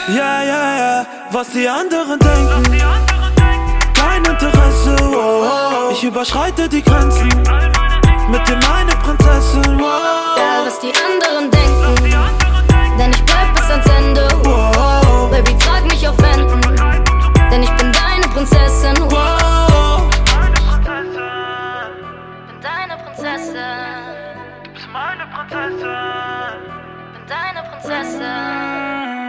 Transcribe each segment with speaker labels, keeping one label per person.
Speaker 1: Ja, ja, ja, was die anderen denken. Kein Interesse, oh. Ich überschreite die Grenzen mit dir, meine Prinzessin, oh.
Speaker 2: Ja, was die anderen denken, denn ich bleib bis ans Ende, oh. Baby, trag mich auf Händen, denn ich bin deine Prinzessin, oh. Bin deine Prinzessin,
Speaker 1: bist meine Prinzessin,
Speaker 2: bin deine Prinzessin.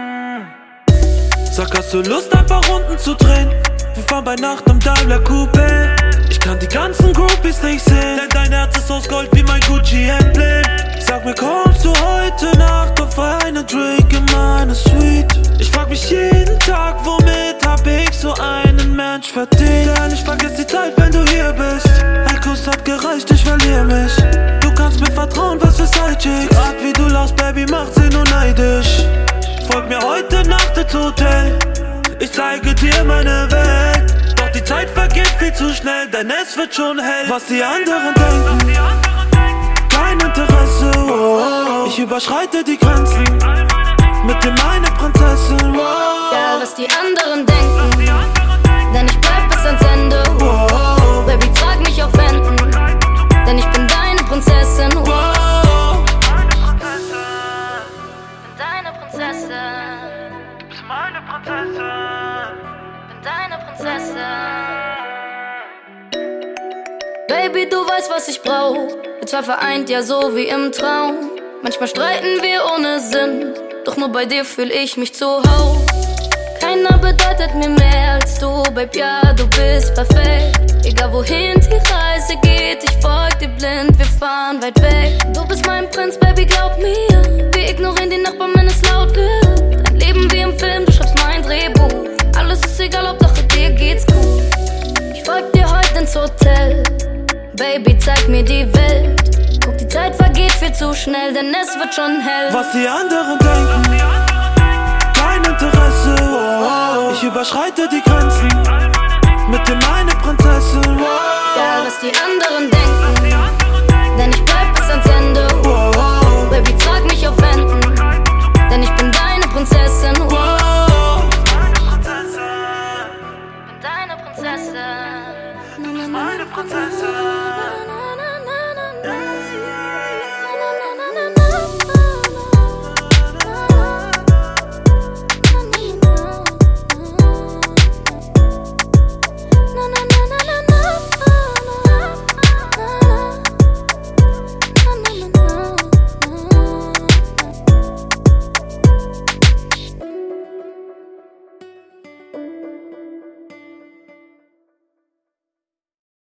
Speaker 1: Sag, hast du Lust, ein paar Runden zu drehen? Wir fahren bei Nacht im Daimler Coupé. Ich kann die ganzen Groupies nicht sehen, denn dein Herz ist aus Gold wie mein Gucci-Emblem. Sag mir, kommst du heute Nacht auf einen Drink in meine Suite? Ich frag mich jeden Tag, womit hab ich so einen Mensch verdient? Denn ich vergess die Zeit, wenn du hier bist. Ein Kuss hat gereicht, ich verliere mich. Du kannst mir vertrauen, was für Sidechicks. Die Art, wie du lachst, Baby, macht sie nur neidisch. Folg mir heute Nacht ins Hotel, ich zeige dir meine Welt. Doch die Zeit vergeht viel zu schnell, denn es wird schon hell. Was die anderen denken, kein Interesse, oh. Ich überschreite die Grenzen mit dir, meine Prinzessin, oh.
Speaker 2: Ja, was die anderen denken, denn ich bleib bis ans Ende, oh. Baby, trag mich auf Händen, denn ich bin deine Prinzessin, oh. Deine Prinzessin,
Speaker 1: bist meine Prinzessin,
Speaker 2: bin deine Prinzessin. Baby, du weißt, was ich brauch. Wir zwei vereint, ja so wie im Traum. Manchmal streiten wir ohne Sinn, doch nur bei dir fühl ich mich zu Haus. Keiner bedeutet mir mehr als du, Babe, ja, du bist perfekt. Egal wohin die Reise geht, ich folg dir blind, wir fahren weit weg. Du bist mein Prinz, Baby, glaub mir. Wir ignorieren die Nachbarn, wenn es laut wird. Dein Leben wie im Film, du schreibst mein Drehbuch. Alles ist egal, Hauptsache dir geht's gut. Ich folg dir heute ins Hotel, Baby, zeig mir die Welt. Guck, die Zeit vergeht viel zu schnell, denn es wird schon hell.
Speaker 1: Was die anderen denken, kein Interesse, oh. Ich überschreite die Grenzen mit dir, meine Prinzessin, oh.
Speaker 2: Ja, was die anderen denken, denn ich bleib bis ans Ende, oh. Baby, trag mich auf Händen, denn ich bin deine Prinzessin, oh.
Speaker 1: Bin
Speaker 2: deine Prinzessin,
Speaker 1: meine Prinzessin.